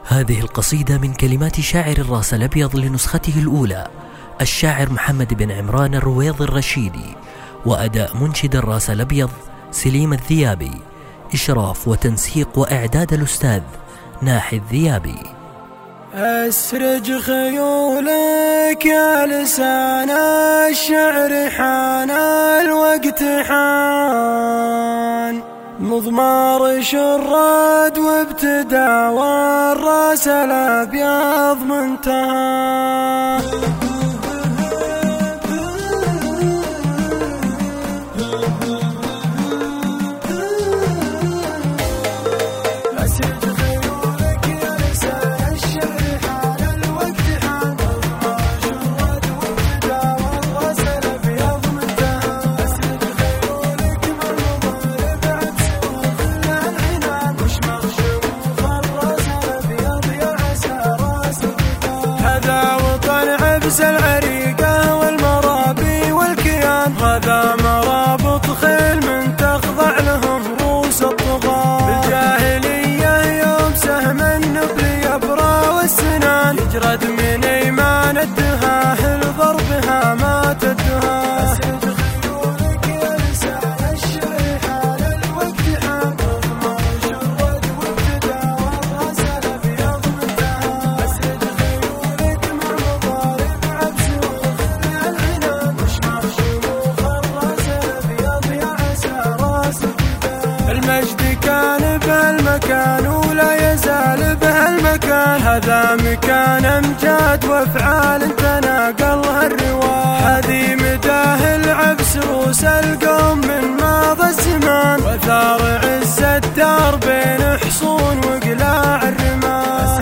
هذه القصيدة من كلمات شاعر الراس الأبيض لنسخته الأولى الشاعر محمد بن عمران الرويض الرشيدي، وأداء منشد الراس الأبيض سليم الذيابي، إشراف وتنسيق وإعداد الأستاذ ناحي الذيابي. أسرج خيولك يا لسان الشعر، حان الوقت حان، مضمار شرد وابتدى والراس الأبيض منتهى. العريقة والمرابي والكيان، هذا مرابط خيل من تخضع لهم روس الطغاة. بالجاهلية يوم سهم النبل يبرى والسنان، يجرد من ايمان الدهاه لضربها مات الدهاه. المجد كان بهالمكان ولا يزال بهالمكان، هذا مكان امجاد وافعال تناقلها الرواح. هذه مداه العبس روس القوم من ماضى الزمان، وثار عز الدار بين حصون وقلاع الرمال.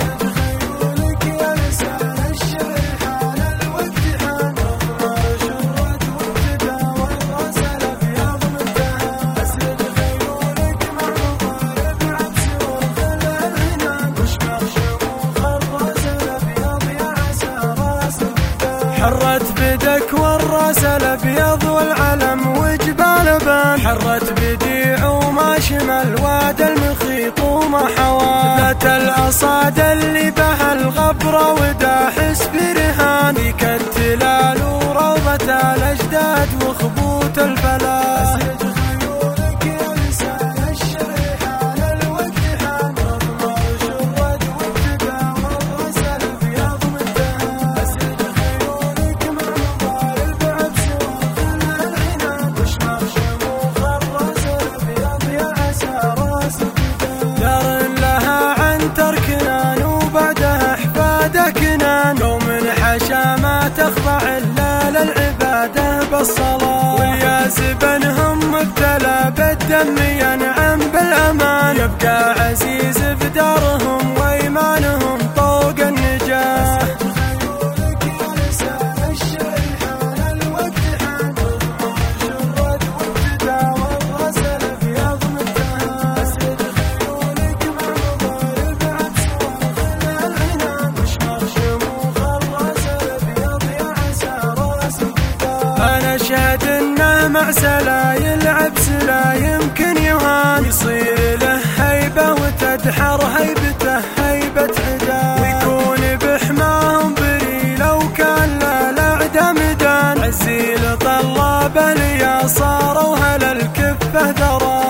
حرت بدك والراس الابيض والعلم وجبال بان، حرت بديع وما شمل واد المخيط وما حوى. ذات الاصاد اللي بها الغبره وداحس برهان، ذيك التلال وروضه الاجداد وخبوت الفلاح. ما تخضع إلا للعبادة بالصلاة، والياس بنهم مبتلى بالدم ينعم بالأمان، يبقى عزيز بدارهم وإيمانهم طوق النجاة. أشهد إنه مع سلا يلعب سلا يمكن يهان، يصير له هيبة وتدحر هيبته هيبة عدا، ويكون بحماهم بري لو كان لا لعدة مدان. عزيل طلابه ليا صاروا هل الكفة ذرا.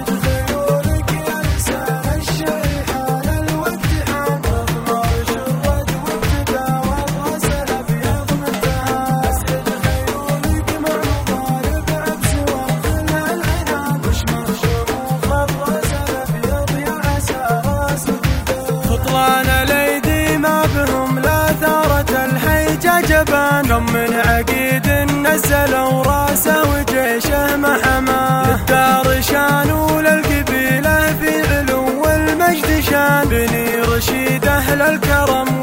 كم من عقيد نزلوا راسه وجيشه محماه، للدار شان وللقبيله في علو والمجد شان، بني رشيد أهل الكرم